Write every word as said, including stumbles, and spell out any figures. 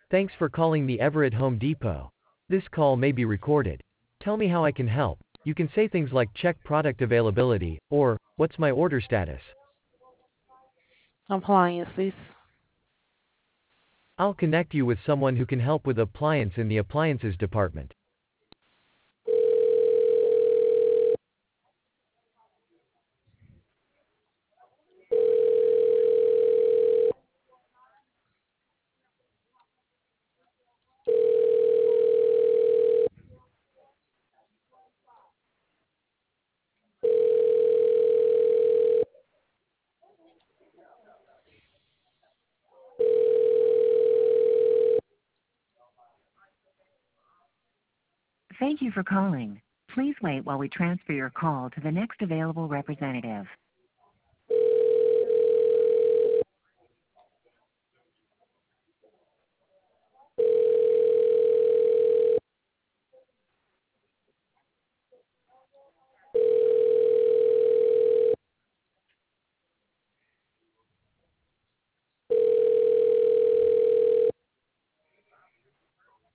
Thanks for calling the Everett Home Depot. This call may be recorded. Tell me how I can help. You can say things like check product availability, or, what's my order status? Appliances. I'll connect you with someone who can help with appliance in the appliances department. Thank you for calling. Please wait while we transfer your call to the next available representative.